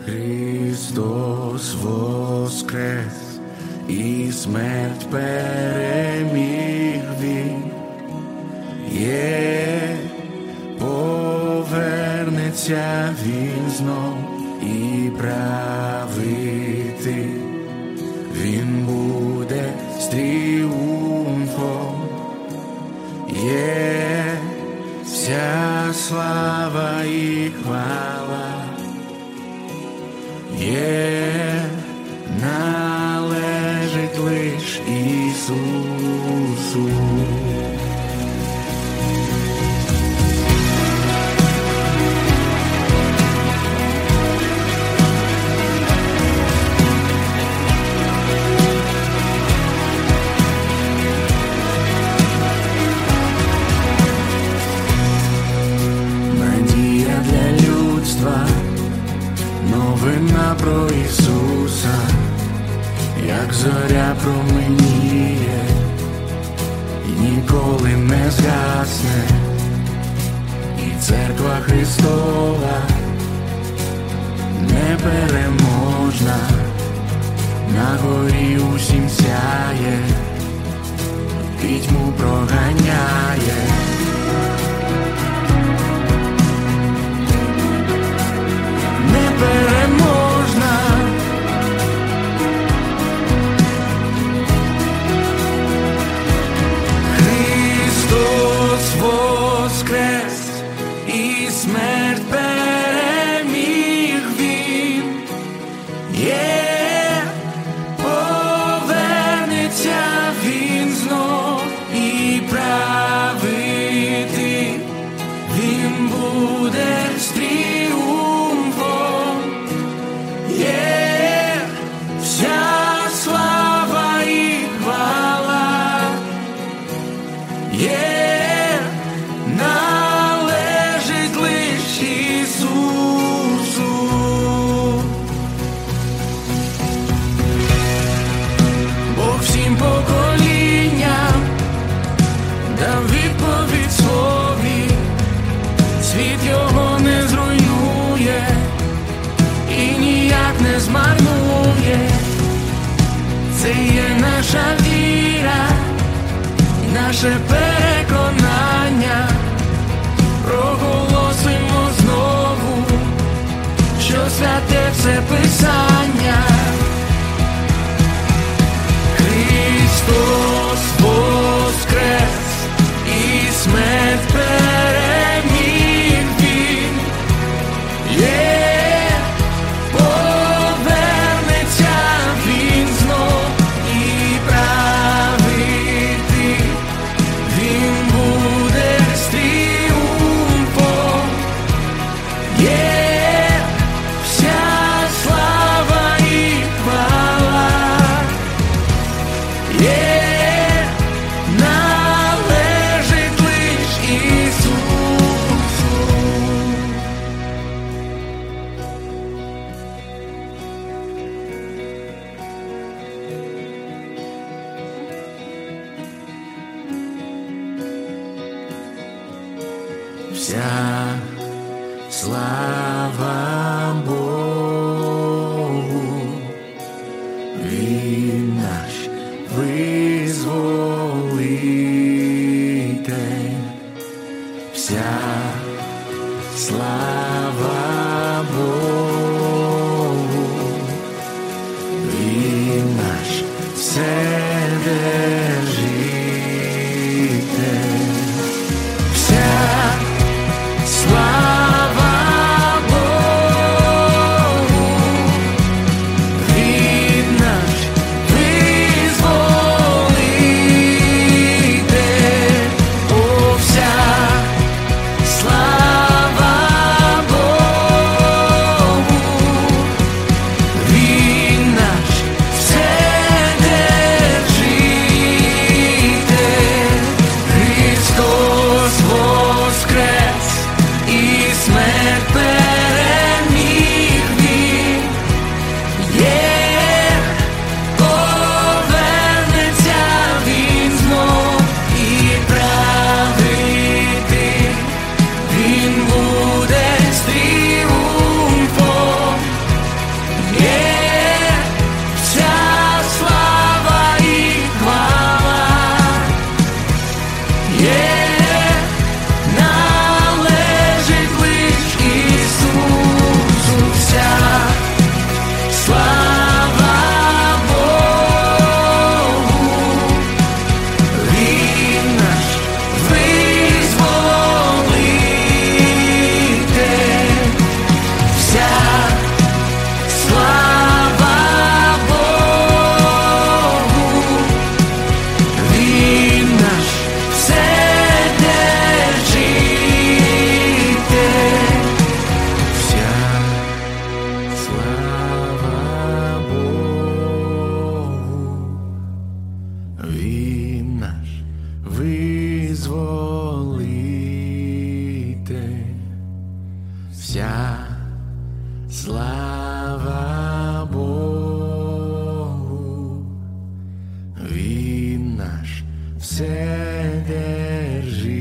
Христос воскрес, і смерть переміг Він. Повернеться Він знов і правити. Він буде з тріумфом. Вся слава і хвала належить лиш Ісусу. Надія для людства, новина про Ісуса, як зоря променіє і ніколи не згасне. І церква Христова непереможна, на горі усім сяє, пітьму проганяє. Непереможна, Христос воскрес, і смерть переміг Він. Повернеться Він знов і правити. Він буде з тріумфом. Вся слава і хвала належить лиш Ісусу. Бог всім поколінням дав відповідь слові, світ його не зруйнує і ніяк не змарнує. Це є наша віра і наше переконання. Проголосимо знову, що святе все Писання. Христос воскрес, і смерть переміг Він. Повернеться Він знов і правити. Він буде з тріумфом. Вся слава і Слава Богу, Він наш все держить.